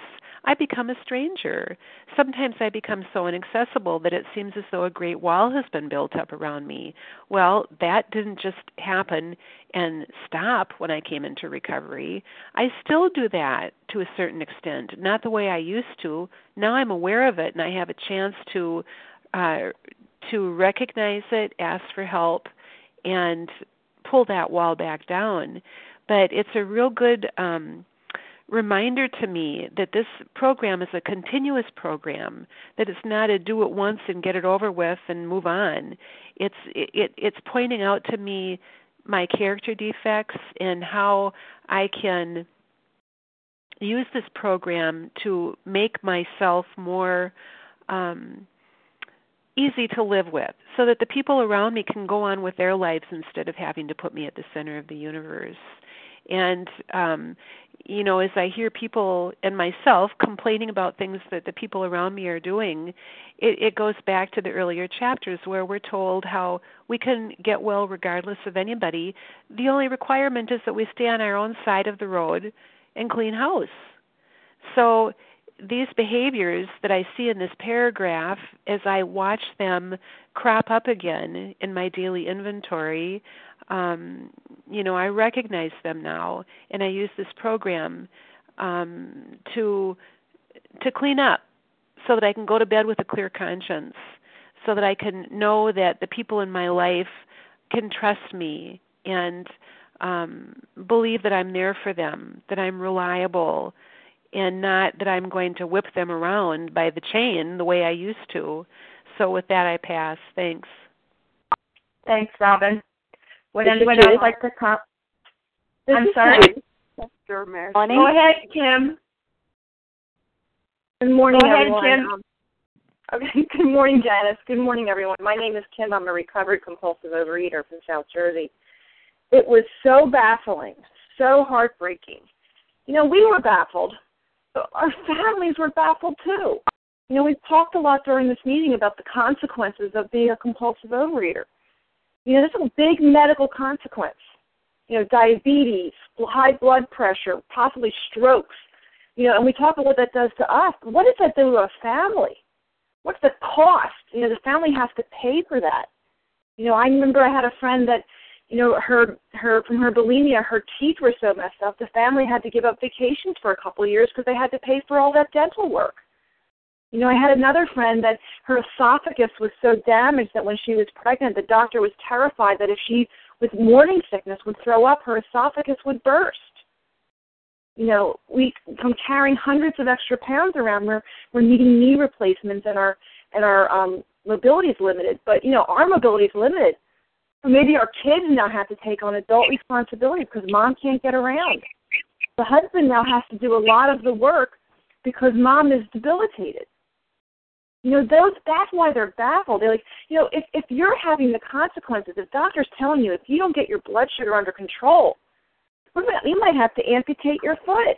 I become a stranger. Sometimes I become so inaccessible that it seems as though a great wall has been built up around me. Well, that didn't just happen and stop when I came into recovery. I still do that to a certain extent, not the way I used to. Now I'm aware of it, and I have a chance to uh, to recognize it, ask for help, and pull that wall back down. But it's a real good um, reminder to me that this program is a continuous program, that it's not a do it once and get it over with and move on. It's it, it's pointing out to me my character defects and how I can use this program to make myself more um, easy to live with, so that the people around me can go on with their lives instead of having to put me at the center of the universe. And, um, you know, as I hear people and myself complaining about things that the people around me are doing, it, it goes back to the earlier chapters where we're told how we can get well regardless of anybody. The only requirement is that we stay on our own side of the road and clean house. So these behaviors that I see in this paragraph, as I watch them crop up again in my daily inventory, um, you know, I recognize them now, and I use this program um, to to clean up so that I can go to bed with a clear conscience, so that I can know that the people in my life can trust me and um, believe that I'm there for them, that I'm reliable, and not that I'm going to whip them around by the chain the way I used to. So with that, I pass. Thanks. Thanks, Robin. Would This anyone is else Judy. like to come? This I'm is sorry? Judy. Morning. Go ahead, Kim. Good morning, Go ahead, everyone. Kim. Um, okay. Good morning, Janice. Good morning, everyone. My name is Kim. I'm a recovered compulsive overeater from South Jersey. It was so baffling, so heartbreaking. You know, we were baffled, but our families were baffled too. You know, we've talked a lot during this meeting about the consequences of being a compulsive overeater. You know, there's a big medical consequence. You know, diabetes, high blood pressure, possibly strokes. You know, and we talk about what that does to us. But what does that do to a family? What's the cost? You know, the family has to pay for that. You know, I remember I had a friend that, you know, her her from her bulimia, her teeth were so messed up, the family had to give up vacations for a couple of years because they had to pay for all that dental work. You know, I had another friend that her esophagus was so damaged that when she was pregnant, the doctor was terrified that if she, with morning sickness, would throw up, her esophagus would burst. You know, we, from carrying hundreds of extra pounds around, we're, we're needing knee replacements and our and our um, mobility is limited. But, you know, our mobility is limited. So maybe our kids now have to take on adult responsibility because mom can't get around. The husband now has to do a lot of the work because mom is debilitated. You know, those that's why they're baffled. They're like, you know, if, if you're having the consequences, if doctor's telling you if you don't get your blood sugar under control, you might have to amputate your foot.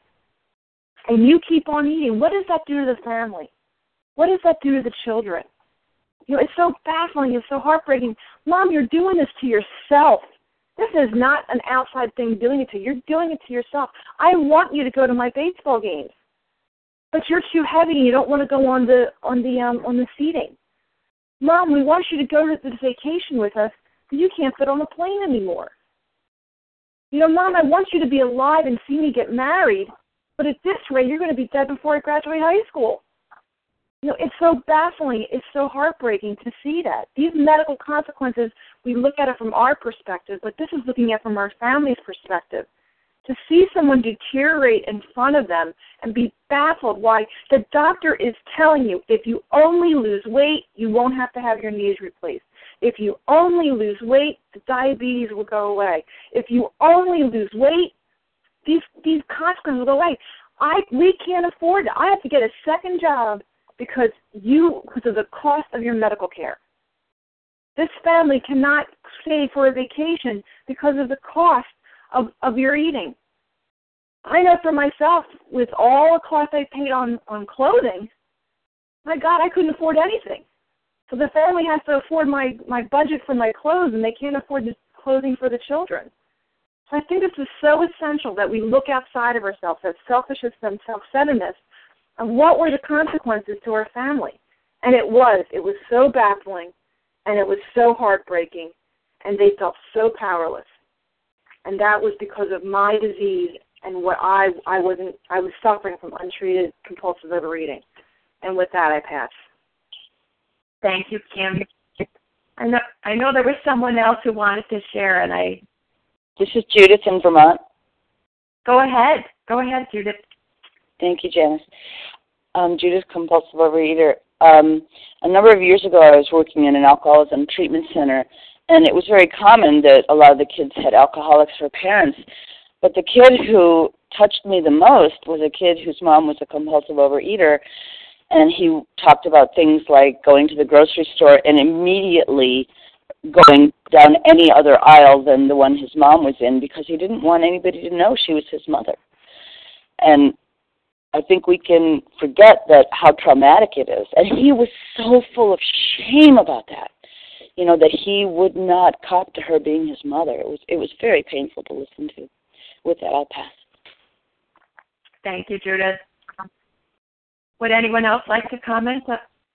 And you keep on eating. What does that do to the family? What does that do to the children? You know, it's so baffling. It's so heartbreaking. Mom, you're doing this to yourself. This is not an outside thing doing it to you. You're doing it to yourself. I want you to go to my baseball games, but you're too heavy and you don't want to go on the on the um, on the seating. Mom, we want you to go to this vacation with us, but you can't fit on the plane anymore. You know, Mom, I want you to be alive and see me get married, but at this rate, you're going to be dead before I graduate high school. You know, it's so baffling. It's so heartbreaking to see that. These medical consequences, we look at it from our perspective, but this is looking at it from our family's perspective. To see someone deteriorate in front of them and be baffled why the doctor is telling you if you only lose weight, you won't have to have your knees replaced. If you only lose weight, the diabetes will go away. If you only lose weight, these these consequences will go away. I we can't afford it. I have to get a second job because you because of the cost of your medical care. This family cannot stay for a vacation because of the cost of, of your eating. I know for myself, with all the cost I paid on, on clothing, my God, I couldn't afford anything. So the family has to afford my, my budget for my clothes, and they can't afford the clothing for the children. So I think this is so essential that we look outside of ourselves, that selfishness and self-centeredness, And what were the consequences to our family? And it was. It was so baffling, and it was so heartbreaking, and they felt so powerless. And that was because of my disease and what I I wasn't I was suffering from untreated compulsive overeating. And with that, I pass. Thank you, Kim. I know I know there was someone else who wanted to share, and I. This is Judith in Vermont. Go ahead. Go ahead, Judith. Thank you, Janice. Um, Judith, compulsive overeater. Um, a number of years ago, I was working in an alcoholism treatment center, and it was very common that a lot of the kids had alcoholics for parents. But the kid who touched me the most was a kid whose mom was a compulsive overeater, and he talked about things like going to the grocery store and immediately going down any other aisle than the one his mom was in because he didn't want anybody to know she was his mother. And I think we can forget that how traumatic it is. And he was so full of shame about that, you know, that he would not cop to her being his mother. It was it was very painful to listen to. With that, I'll pass. Thank you, Judith. Would anyone else like to comment?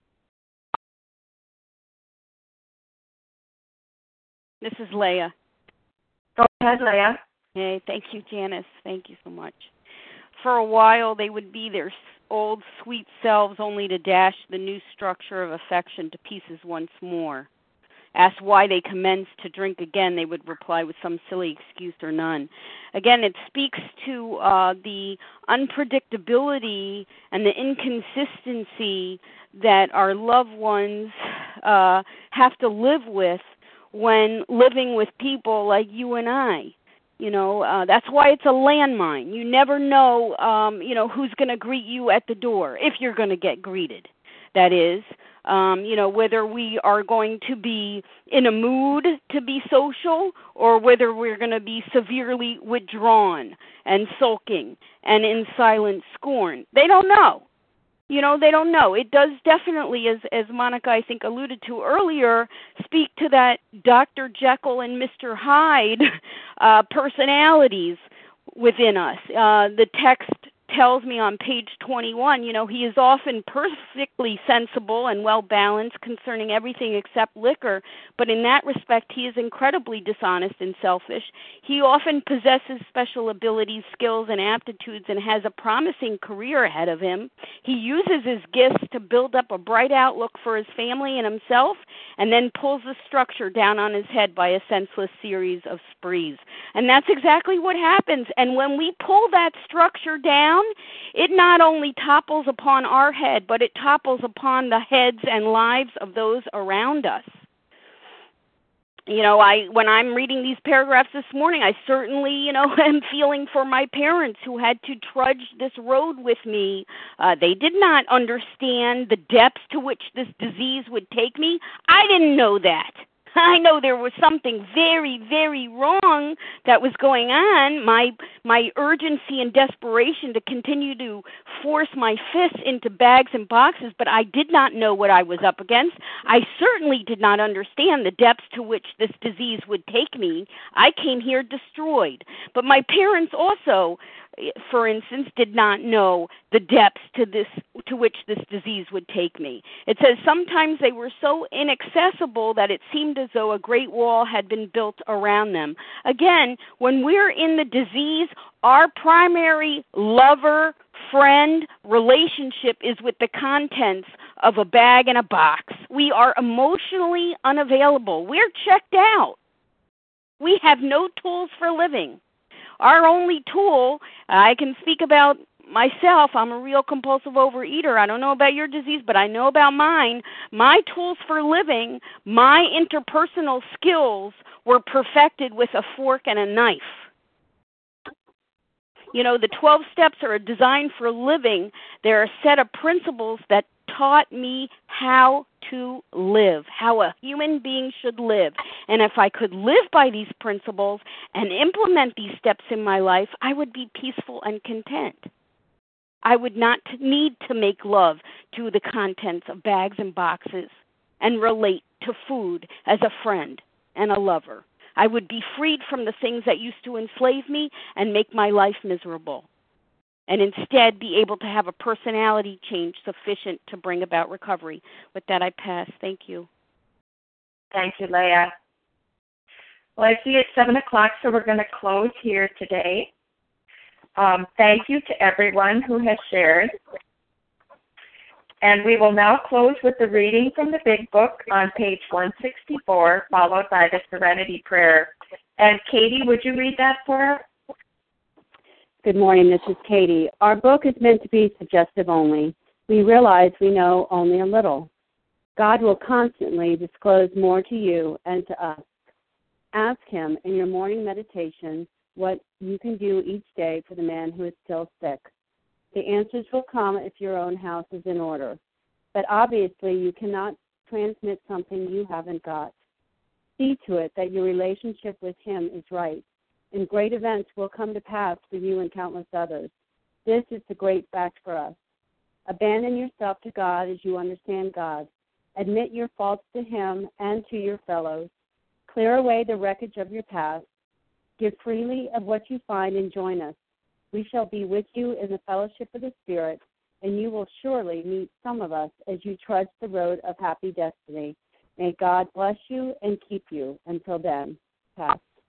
This is Leah. Go ahead, Leah. Hey, thank you, Janice. Thank you so much. For a while, they would be their old sweet selves only to dash the new structure of affection to pieces once more. Asked why they commenced to drink again, they would reply with some silly excuse or none. Again, it speaks to uh, the unpredictability and the inconsistency that our loved ones uh, have to live with when living with people like you and I. You know, uh, that's why it's a landmine. You never know, um, you know, who's going to greet you at the door, if you're going to get greeted, that is. Um, you know, whether we are going to be in a mood to be social or whether we're going to be severely withdrawn and sulking and in silent scorn. They don't know. You know, they don't know. It does definitely, as as Monica, I think, alluded to earlier, speak to that Doctor Jekyll and Mister Hyde uh, personalities within us. Uh, the text tells me on page twenty-one, you know, he is often perfectly sensible and well-balanced concerning everything except liquor, but in that respect he is incredibly dishonest and selfish. He often possesses special abilities, skills, and aptitudes and has a promising career ahead of him. He uses his gifts to build up a bright outlook for his family and himself and then pulls the structure down on his head by a senseless series of sprees. And that's exactly what happens. And when we pull that structure down, it not only topples upon our head, but it topples upon the heads and lives of those around us. You know, I when I'm reading these paragraphs this morning, I certainly, you know, am feeling for my parents who had to trudge this road with me. Uh, they did not understand the depths to which this disease would take me. I didn't know that. I know there was something very, very wrong that was going on. My my urgency and desperation to continue to force my fists into bags and boxes, but I did not know what I was up against. I certainly did not understand the depths to which this disease would take me. I came here destroyed. But my parents also, for instance, did not know the depths to this to which this disease would take me. It says sometimes they were so inaccessible that it seemed as though a great wall had been built around them. Again, when we're in the disease, our primary lover, friend relationship is with the contents of a bag and a box. We are emotionally unavailable. We're checked out. We have no tools for living. Our only tool, I can speak about myself, I'm a real compulsive overeater. I don't know about your disease, but I know about mine. My tools for living, my interpersonal skills were perfected with a fork and a knife. You know, the twelve steps are a design for living. They're a set of principles that taught me how to live, how a human being should live. And if I could live by these principles and implement these steps in my life, I would be peaceful and content. I would not need to make love to the contents of bags and boxes and relate to food as a friend and a lover. I would be freed from the things that used to enslave me and make my life miserable. and instead be able to have a personality change sufficient to bring about recovery. With that, I pass. Thank you. Thank you, Leah. Well, I see it's seven o'clock, so we're going to close here today. Um, thank you to everyone who has shared. And we will now close with the reading from the Big Book on page one sixty-four, followed by the Serenity Prayer. And Katie, would you read that for us? Good morning, this is Katie. Our book is meant to be suggestive only. We realize we know only a little. God will constantly disclose more to you and to us. Ask Him in your morning meditation what you can do each day for the man who is still sick. The answers will come if your own house is in order. But obviously you cannot transmit something you haven't got. See to it that your relationship with Him is right, and great events will come to pass for you and countless others. This is the great fact for us. Abandon yourself to God as you understand God. Admit your faults to Him and to your fellows. Clear away the wreckage of your past. Give freely of what you find and join us. We shall be with you in the fellowship of the Spirit, and you will surely meet some of us as you trudge the road of happy destiny. May God bless you and keep you. Until then, pass.